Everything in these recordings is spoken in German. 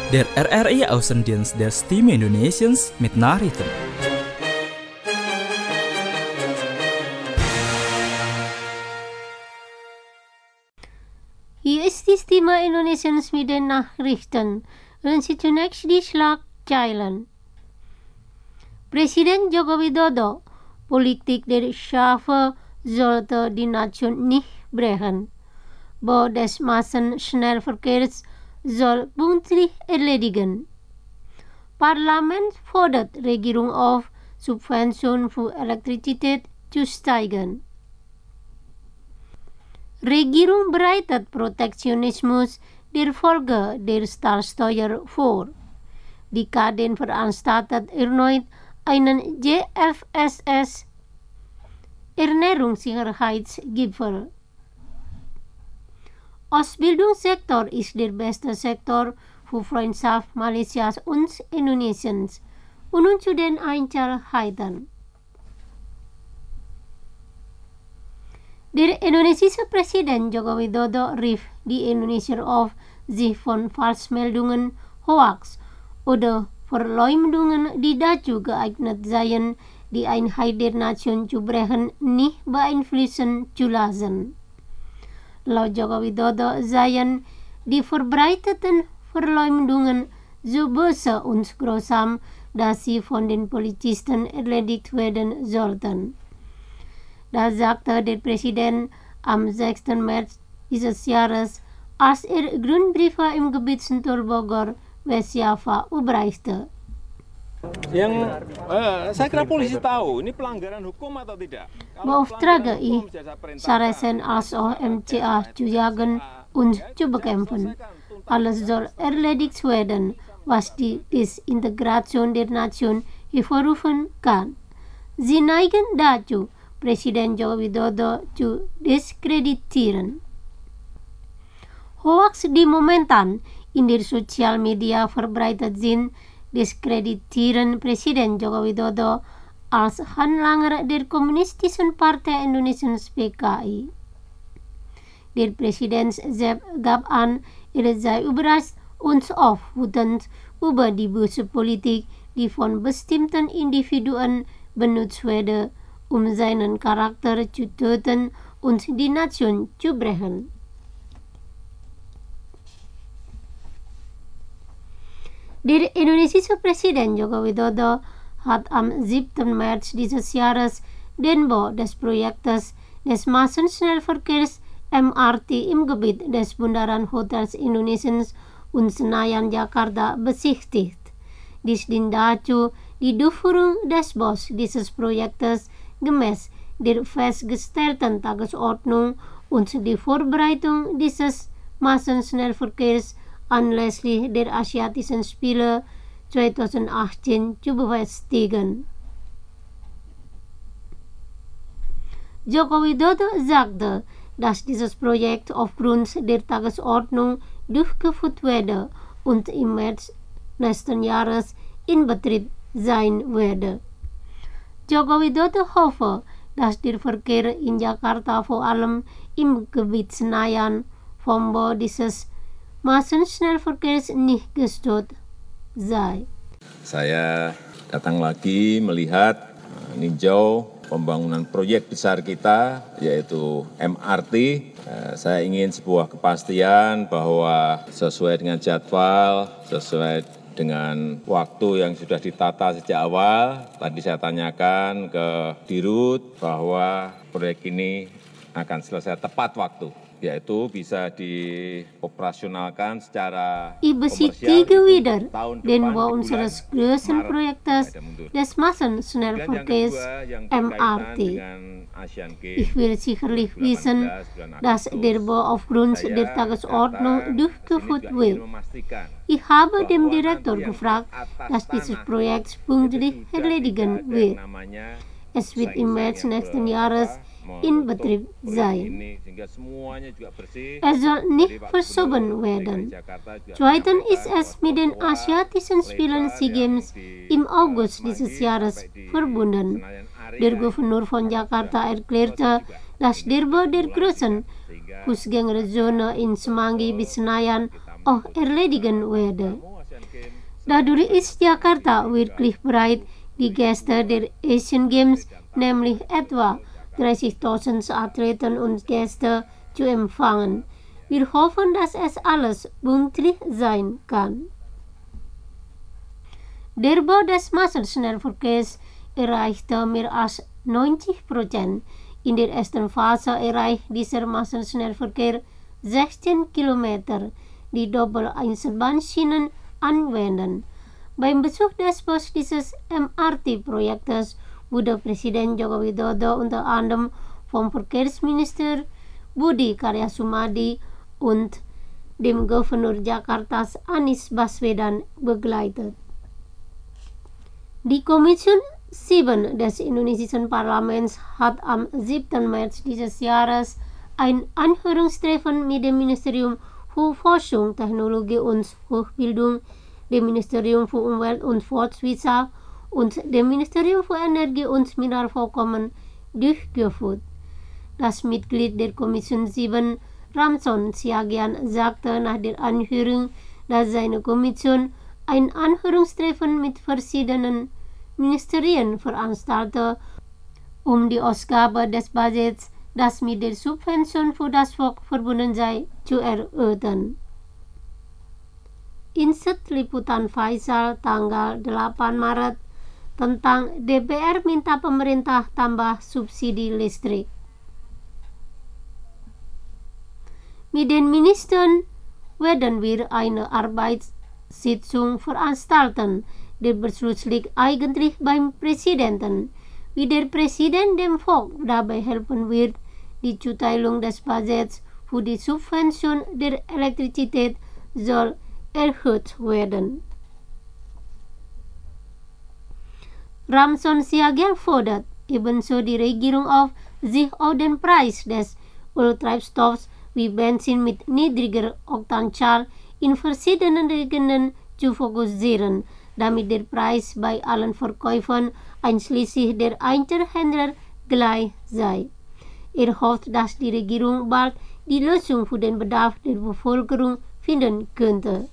Der RRI Außendienst der Stimme Indonesiens mit Nachrichten. Hier ist die Stimme Indonesiens mit den Nachrichten. Und zunächst die Schlagzeilen. Presiden Joko Widodo, Politik der Schafe sollte die Nation nicht brechen. Bau des Massenschnellverkehrs soll pünktlich erledigen. Parlament fordert Regierung auf, Subventionen für Elektrizität zu steigern. Regierung bereitet Protektionismus der Folge der Stahlsteuer vor. Die Kadin veranstaltet erneut einen GFSS Ernährungssicherheitsgipfel. Ausbildungssektor ist der beste Sektor für Freundschaft Malaysias und Indonesiens. Und nun zu den Einzelheiten. Der indonesische Präsident Joko Widodo rief die Indonesier auf, sich von Falschmeldungen, Hoax oder Verleumdungen, die dazu geeignet seien, die Einheit der Nation zu brechen, nicht beeinflussen zu lassen. Laut Joko Widodo seien die verbreiteten Verleumdungen so böse und grausam, dass sie von den Polizisten erledigt werden sollten. Das sagte der Präsident am 6. März dieses Jahres, als er Grundbriefe im Gebiet Sentul Bogor, West-Java überreichte. Saya kira polisi tahu ini pelanggaran hukum atau tidak. Beauftrage ich Saracen als auch MCA zu jagen und zu bekämpfen. Alles soll erledigt werden, was die Desintegration der Nation hervorrufen kann. Sie neigen dazu, Presiden Joko Widodo zu diskreditieren. Hoax, die momentan in der Sozialmedia verbreitet sind, diskreditieren Presiden Joko Widodo als Handlanger der Kommunistischen Partei Indonesiens PKI. Der Präsident selbst gab an, er sei überrascht und oft wütend über die böse Politik, die von bestimmten Individuen benutzt werde, um seinen Charakter zu töten und die Nation zu brechen. Der indonesische Präsident Joko Widodo hat am 7. März dieses Jahres den Bau des Projektes des Massenschnellverkehrs MRT im Gebiet des Bundaran Hotels Indonesiens und Senayan Jakarta besichtigt. Dies dient dazu, die Durchführung des Baus dieses Projektes gemäß der festgestellten Tagesordnung und die Vorbereitung dieses Massenschnellverkehrs anlässlich der Asiatischen Spiele 2018 zu befestigen. Joko Widodo sagte, dass dieses Projekt aufgrund der Tagesordnung durchgeführt werde und im März nächsten Jahres in Betrieb sein werde. Joko Widodo hoffe, dass der Verkehr in Jakarta vor allem im Gebiet Senayan vom Bau dieses Massenschnellverkehrs nicht gestört sei. Saya datang lagi melihat meninjau pembangunan proyek besar kita, yaitu MRT. Saya ingin sebuah kepastian bahwa sesuai dengan jadwal, sesuai dengan waktu yang sudah ditata sejak awal. Tadi saya tanyakan ke Dirut bahwa proyek ini akan selesai tepat waktu, yaitu bisa dioperasionalkan secara Ich bestätige wieder den Bau unseres größten Projektes des Massenschnellverkehrs MRT. Ich will sicherlich wissen, dass der Bau aufgrund der Tagesordnung durchgeführt wird. Ich habe dem Direktor gefragt, dass dieses Projekt pünktlich erledigen wird. Es wird im März nächsten Jahres in Betrieb sein. Soll nicht verschoben werden. Zweitens ist es mit den Asiatischen Spielen SEA Games im August dieses Jahres verbunden. Der Gouverneur von Jakarta erklärte, dass der Bau der großen Fußgängerzone in Semanggi bis Senayan auch erledigen werde. Daardoor is Jakarta wirklich bereit, die Gäste der Asian Games, nämlich etwa 30.000 Athleten und Gäste, zu empfangen. Wir hoffen, dass es alles pünktlich sein kann. Der Bau des Massenschnellverkehrs erreichte mehr als 90%. In der ersten Phase erreicht dieser Massenschnellverkehr 16 Kilometer, die Doppel-Einzelbahnschienen anwenden. Beim Besuch des Baus dieses MRT-Projektes wurde Presiden Joko Widodo unter anderem vom Verkehrsminister Budi Karya Sumadi und dem Gouverneur Jakartas Anies Baswedan begleitet. Die Kommission 7 des indonesischen Parlaments hat am 7. März dieses Jahres ein Anhörungstreffen mit dem Ministerium für Forschung, Technologie und Hochbildung, dem Ministerium für Umwelt und Forstwirtschaft und dem Ministerium für Energie und Mineralvorkommen durchgeführt. Das Mitglied der Kommission 7, Ramson Siagian, sagte nach der Anhörung, dass seine Kommission ein Anhörungstreffen mit verschiedenen Ministerien veranstaltet, um die Ausgabe des Budgets, das mit der Subvention für das Volk verbunden sei, zu erörtern. Insert Liputan Faisal tanggal 8 Maret tentang DPR minta pemerintah tambah subsidi listrik. Mit den Ministern werden wir eine Arbeitssitzung veranstalten. Der Beschluss liegt eigentlich beim Präsidenten, wie der Präsident dem Volk dabei helfen wird, die Zuteilung des Budgets für die Subvention der Elektrizität soll erhöht werden. Ramson Siagian fordert ebenso die Regierung auf, sich auf den Preis des Öltreibstoffs wie Benzin mit niedriger Oktanzahl in verschiedenen Gegenden zu fokussieren, damit der Preis bei allen Verkäufern einschließlich der Einzelhändler gleich sei. Hofft, dass die Regierung bald die Lösung für den Bedarf der Bevölkerung finden könnte.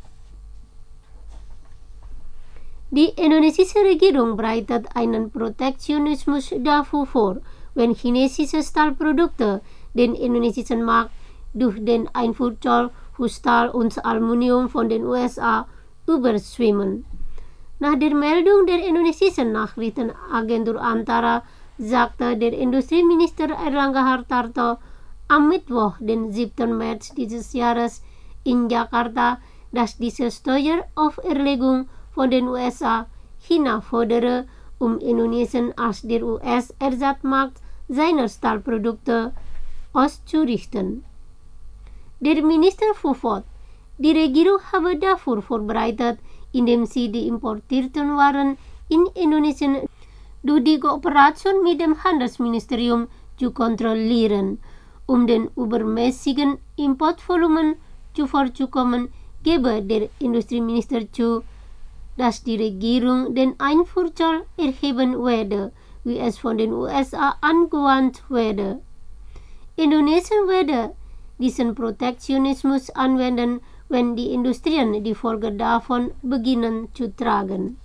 Die indonesische Regierung bereitet einen Protektionismus dafür vor, wenn chinesische Stahlprodukte den indonesischen Markt durch den Einfuhrzoll für Stahl und Aluminium von den USA überschwemmen. Nach der Meldung der indonesischen Nachrichtenagentur Antara sagte der Industrieminister Erlangga Hartarto am Mittwoch, den 7. März dieses Jahres in Jakarta, dass diese Steuerauferlegung von den USA China fordere, um Indonesien als der US-Ersatzmarkt seiner Stahlprodukte auszurichten. Der Minister fuhr, die Regierung habe dafür vorbereitet, indem sie die importierten Waren in Indonesien durch die Kooperation mit dem Handelsministerium zu kontrollieren. Um den übermäßigen Importvolumen zu vorzukommen, gebe der Industrieminister zu, dass die Regierung den Einfuhrzoll erheben werde, wie es von den USA angewandt werde. Indonesien werde diesen Protektionismus anwenden, wenn die Industrien die Folge davon beginnen zu tragen.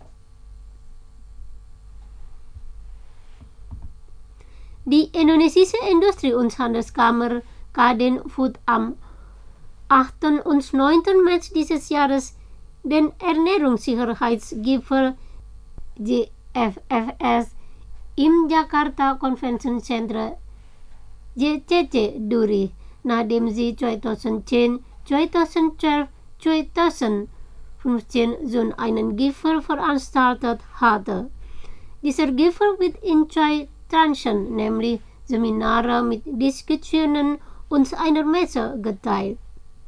Die indonesische Industrie- und Handelskammer Kadin führt am 8. und 9. März dieses Jahres den Ernährungssicherheitsgipfel JFFS im Jakarta Convention Center JCC durch, nachdem sie 2010, 2012, 2015 schon einen Gipfel veranstaltet hatte. Dieser Gipfel wird in 2 Tranchen, nämlich Seminare mit Diskussionen und einer Messe geteilt.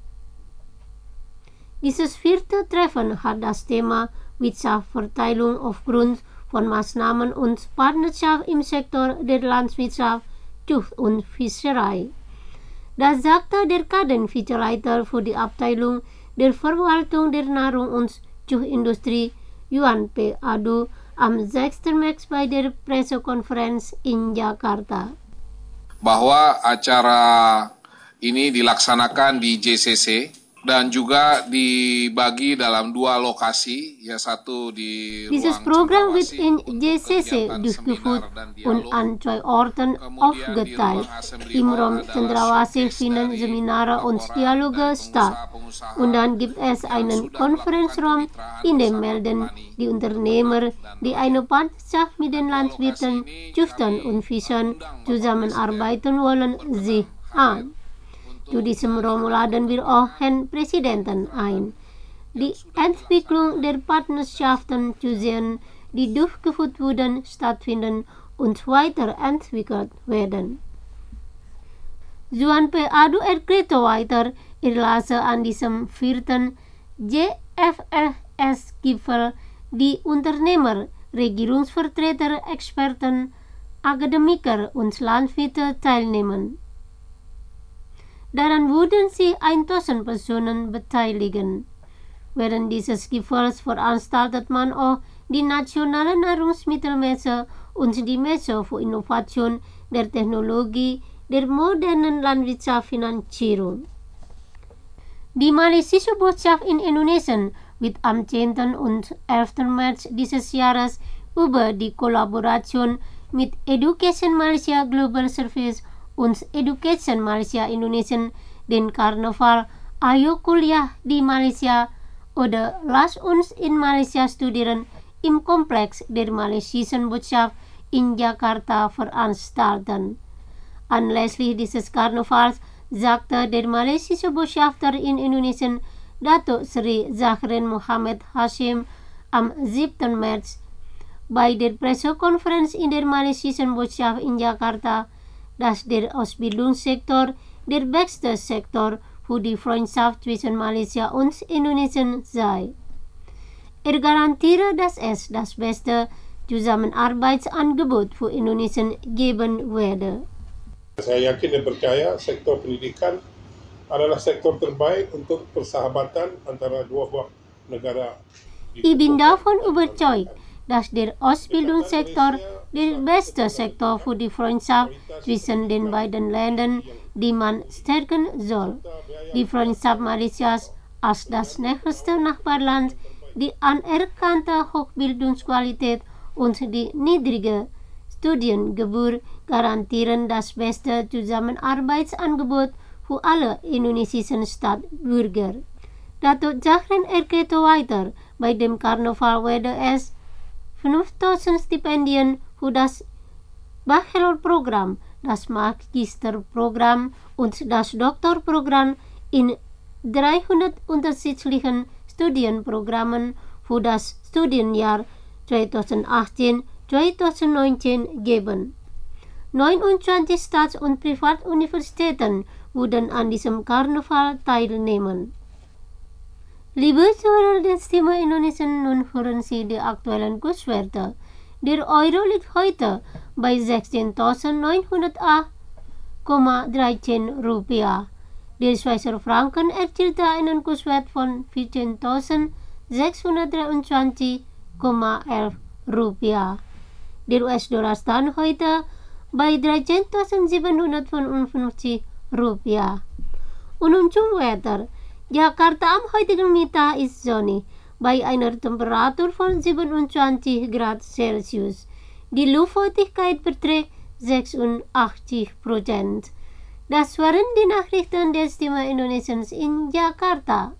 Dieses 4. Treffen hat das Thema Wirtschaftsverteilung aufgrund von Maßnahmen und Partnerschaft im Sektor der Landwirtschaft, Zucht und Fischerei. Das sagte der Kadin-Vizeleiter für die Abteilung der Verwaltung der Nahrung- und Zuchtindustrie, Yuan P. Adu, am 6. März bei der Pressekonferenz in Jakarta. Bahwa acara ini dilaksanakan di JCC dan juga dibagi dalam 2 lokasi, ya satu di Dieses ruang Programm wird Cendrawasih in untuk JCC kegiatan durchgeführt seminar dan und dialog. an 2 Orten Kemudian aufgeteilt. di ruang Assembly Im Hall Raum adalah Cendrawasih showcase finden dari Seminare und laporan Dialoge dari statt. pengusaha-pengusaha Und dann gibt es yang einen sudah Konferenzraum, melakukan kemitraan in dem bersama melden petani, die Unternehmer, dan die eine Partnerschaft mit den Landwirten, Züchtern und Fischern zusammenarbeiten wollen, sich an. Zu diesem Raum laden wir auch Herrn Präsidenten ein, die Entwicklung der Partnerschaften zu sehen, die durchgeführt wurden, stattfinden und weiterentwickelt werden. Juan P. Adu erklärte weiter, er lasse an diesem 4. GFFS-Gipfel die Unternehmer, Regierungsvertreter, Experten, Akademiker und Landwirte teilnehmen. Daran würden sich 1000 Personen beteiligen. Während dieses Gipfels veranstaltet man auch die nationale Nahrungsmittelmesse und die Messe für Innovation der Technologie der modernen Landwirtschaftsfinanzierung. Die malaysische Botschaft in Indonesien wird am 10. und 11. März dieses Jahres über die Kollaboration mit Education Malaysia Global Service und Education Malaysia Indonesien den Karneval Ayo Kuliah di Malaysia oder Lass uns in Malaysia studieren im Komplex der malaysischen Botschaft in Jakarta veranstalten. Anlässlich dieses Karnevals sagte der malaysische Botschafter in Indonesien, Datuk Sri Zahrin Muhammad Hashim, am 7. März bei der Pressekonferenz in der malaysischen Botschaft in Jakarta, dass der Ausbildungssektor der beste Sektor für die Freundschaft zwischen Malaysia und Indonesien sei. Er garantiere, dass es das beste Zusammenarbeitsangebot für Indonesien geben werde. Saya yakin dan percaya sektor pendidikan adalah sektor terbaik untuk persahabatan antara dua buah negara. Ich bin davon überzeugt, dass der Ausbildungssektor der beste Sektor für die Freundschaft zwischen den beiden Ländern, die man stärken soll. Die Freundschaft Malaysias als das nächste Nachbarland, die anerkannte Hochbildungsqualität und die niedrige Studiengebühr garantieren das beste Zusammenarbeitsangebot für alle indonesischen Staatsbürger. Datuk Zahrin erklärte weiter, bei dem Karneval werde es 5000 Stipendien für das Bachelorprogramm, das Magisterprogramm und das Doktorprogramm in 300 unterschiedlichen Studienprogrammen für das Studienjahr 2018-2019 geben. 29 Staats- und Privatuniversitäten würden an diesem Karneval teilnehmen. Liebe Zuhörer der Stimme Indonesien, nun hören Sie die aktuellen Kurswerte. Der Euro liegt heute bei 16.908,13 Rupiah. Der Schweizer Franken erzielte einen Kurswert von 14.623,11 Rupiah. Der US-Dollar stand heute bei 13.755 Rupiah. Und zum Wetter. Jakarta am heutigen Mittag ist sonnig, bei einer Temperatur von 27 Grad Celsius. Die Luftfeuchtigkeit beträgt 86%. Das waren die Nachrichten der Stimme Indonesiens in Jakarta.